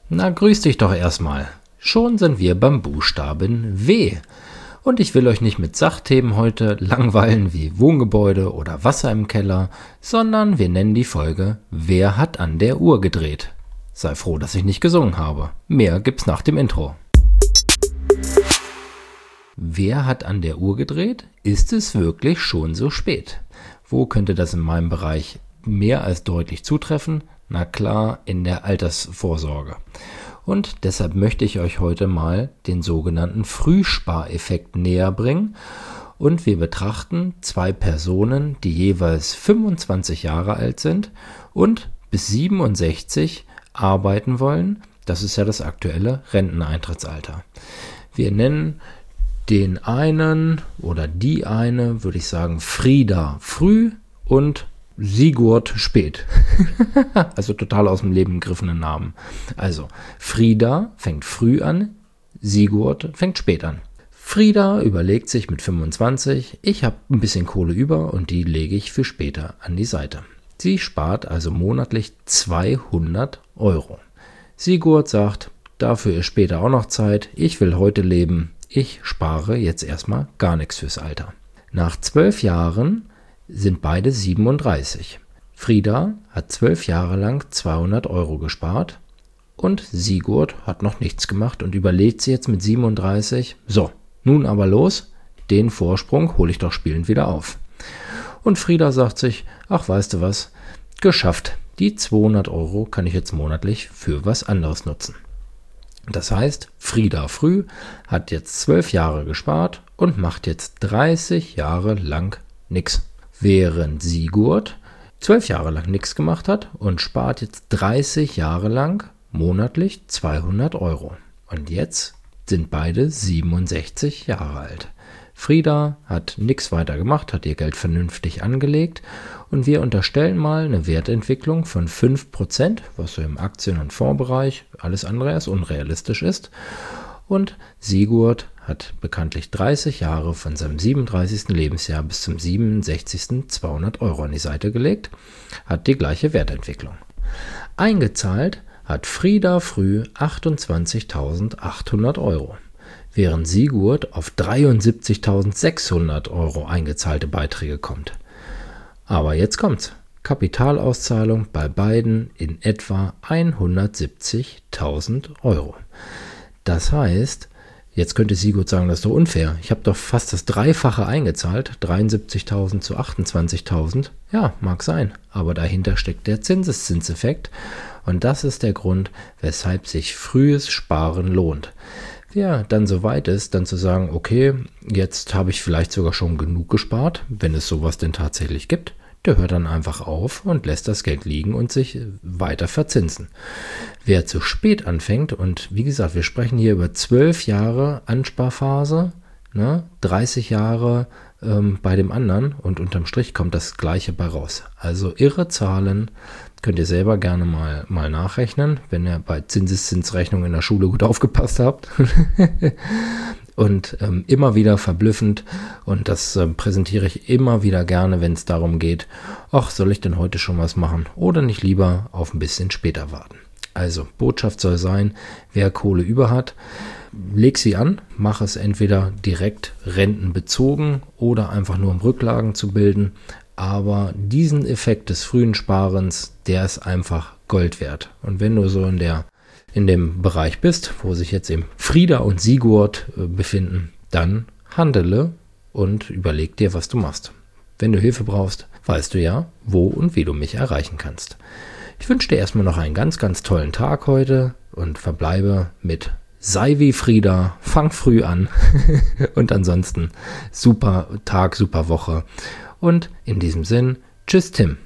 Na, grüß dich doch erstmal. Schon sind wir beim Buchstaben W. Und ich will euch nicht mit Sachthemen heute langweilen wie Wohngebäude oder Wasser im Keller, sondern wir nennen die Folge Wer hat an der Uhr gedreht? Sei froh, dass ich nicht gesungen habe. Mehr gibt's nach dem Intro. Wer hat an der Uhr gedreht? Ist es wirklich schon so spät? Wo könnte das in meinem Bereich mehr als deutlich zutreffen? Na klar, in der Altersvorsorge. Und deshalb möchte ich euch heute mal den sogenannten Frühspareffekt näher bringen. Und wir betrachten zwei Personen, die jeweils 25 Jahre alt sind und bis 67 arbeiten wollen. Das ist ja das aktuelle Renteneintrittsalter. Wir nennen den einen oder die eine, würde ich sagen, Frieda früh und Sigurd spät. Also total aus dem Leben gegriffene Namen. Also Frieda fängt früh an, Sigurd fängt spät an. Frieda überlegt sich mit 25, ich habe ein bisschen Kohle über und die lege ich für später an die Seite. Sie spart also monatlich 200 Euro. Sigurd sagt, dafür ist später auch noch Zeit, ich will heute leben, ich spare jetzt erstmal gar nichts fürs Alter. Nach 12 Jahren sind beide 37. Frieda hat 12 Jahre lang 200 Euro gespart und Sigurd hat noch nichts gemacht und überlegt sie jetzt mit 37, so, nun aber los, den Vorsprung hole ich doch spielend wieder auf. Und Frieda sagt sich, ach weißt du was, geschafft, die 200 Euro kann ich jetzt monatlich für was anderes nutzen. Das heißt, Frieda früh hat jetzt 12 Jahre gespart und macht jetzt 30 Jahre lang nichts. Während Sigurd 12 Jahre lang nichts gemacht hat und spart jetzt 30 Jahre lang monatlich 200 Euro. Und jetzt sind beide 67 Jahre alt. Frieda hat nichts weiter gemacht, hat ihr Geld vernünftig angelegt und wir unterstellen mal eine Wertentwicklung von 5%, was so im Aktien- und Fondsbereich alles andere als unrealistisch ist. Und Sigurd hat bekanntlich 30 Jahre von seinem 37. Lebensjahr bis zum 67. 200 Euro an die Seite gelegt, hat die gleiche Wertentwicklung. Eingezahlt hat Frieda früh 28.800 Euro, während Sigurd auf 73.600 Euro eingezahlte Beiträge kommt. Aber jetzt kommt's. Kapitalauszahlung bei beiden in etwa 170.000 Euro. Das heißt, jetzt könnte Sigurd sagen, das ist doch unfair. Ich habe doch fast das Dreifache eingezahlt, 73.000 zu 28.000. Ja, mag sein, aber dahinter steckt der Zinseszinseffekt und das ist der Grund, weshalb sich frühes Sparen lohnt. Wer dann so weit ist, dann zu sagen, okay, jetzt habe ich vielleicht sogar schon genug gespart, wenn es sowas denn tatsächlich gibt, der hört dann einfach auf und lässt das Geld liegen und sich weiter verzinsen. Wer zu spät anfängt, und wie gesagt, wir sprechen hier über 12 Jahre Ansparphase, 30 Jahre bei dem anderen und unterm Strich kommt das Gleiche bei raus. Also irre Zahlen, könnt ihr selber gerne mal nachrechnen, wenn ihr bei Zinseszinsrechnung in der Schule gut aufgepasst habt. Und immer wieder verblüffend und das präsentiere ich immer wieder gerne, wenn es darum geht, ach, soll ich denn heute schon was machen oder nicht lieber auf ein bisschen später warten. Also Botschaft soll sein, wer Kohle über hat, leg sie an, mach es entweder direkt rentenbezogen oder einfach nur um Rücklagen zu bilden, aber diesen Effekt des frühen Sparens, der ist einfach Gold wert. Und wenn du so in dem Bereich bist, wo sich jetzt eben Frieda und Sigurd befinden, dann handele und überleg dir, was du machst. Wenn du Hilfe brauchst, weißt du ja, wo und wie du mich erreichen kannst. Ich wünsche dir erstmal noch einen ganz, ganz tollen Tag heute und verbleibe mit sei wie Frieda, fang früh an und ansonsten super Tag, super Woche und in diesem Sinn, tschüss Tim.